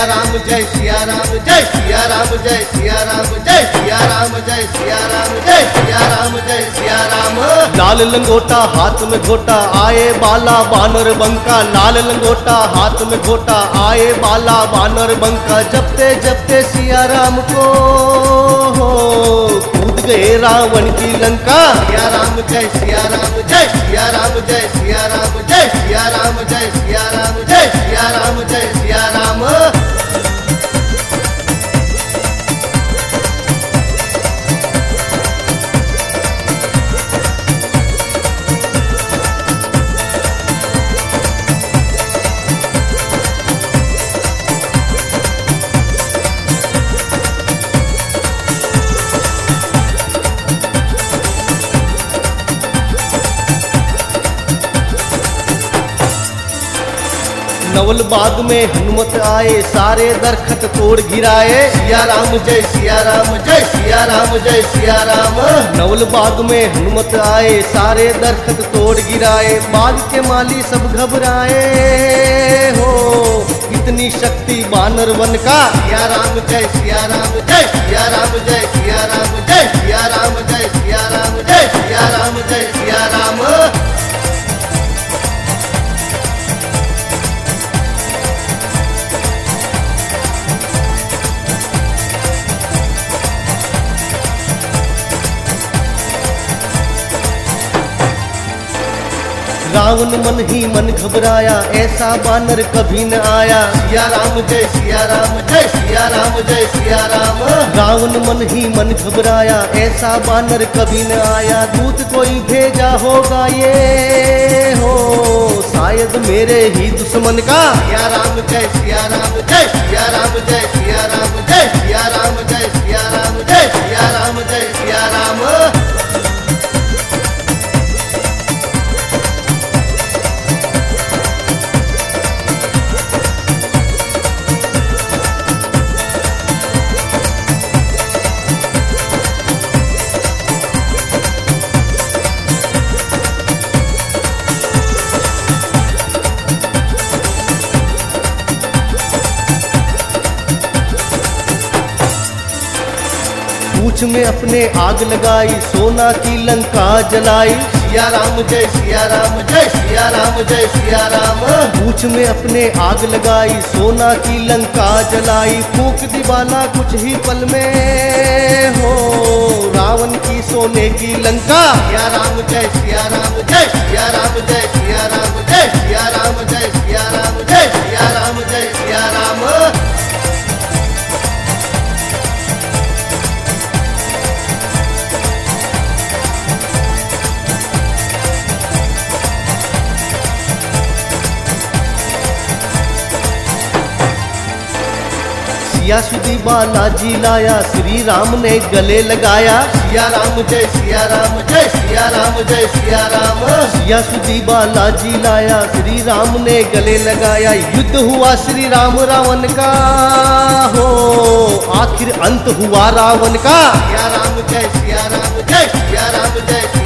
सिया राम जय सिया राम जय सिया राम जय सिया राम जय सिया राम जय सिया राम जय सिया राम जय सिया राम। लाल लंगोटा हाथ में घोटा आए बाला बानर बंका, लाल लंगोटा हाथ में घोटा आए बाला बानर बंका। जपते जपते सिया राम को कूद गए रावण की लंका। सिया राम जय सिया राम जय सिया राम जय सिया राम जय सिया राम जय सिया राम जय सिया राम जय सिया राम। नवल बाग में हनुमत आए सारे दरखत तोड़ गिराए। सिया राम जय सिया राम जय सिया राम जय सिया राम। नवल बाग में हनुमत आए सारे दरखत तोड़ गिराए। बाग के माली सब घबराए हो इतनी शक्ति बानर वन का। सिया राम जय सिया राम जय सिया राम जय सिया राम जय सिया राम जय सिया राम जय सिया राम जय सिया राम। रावण मन ही मन घबराया ऐसा बानर कभी न आया। सिया राम जय सिया राम जय सिया राम जय सिया राम। रावण मन ही मन घबराया ऐसा बानर कभी न आया। दूत कोई भेजा होगा ये हो शायद मेरे ही दुश्मन का। सिया राम जय सिया राम जय सिया राम जय सिया राम जय सिया राम जय सिया राम जय सिया राम जय सिया राम। पूछ में अपने आग लगाई सोना की लंका जलाई। सिया राम जय सिया राम जय सिया राम जय सिया राम। पूछ में अपने आग लगाई सोना की लंका जलाई। फूंक दिवाला कुछ ही पल में हो रावण की सोने की लंका। सिया राम जय सिया राम जय सिया राम जय सिया राम जय सिया राम जय सिया राम जय सिया राम जय सिया राम। सिया सुधी बालाजी लाया श्री राम ने गले लगाया। सिया राम जय सिया राम जय सिया राम जय सिया राम। सिया सुधी बालाजी लाया श्री राम ने गले लगाया। युद्ध हुआ श्री राम रावण का हो आखिर अंत हुआ रावण का। सिया राम जय सिया राम जय सिया राम जय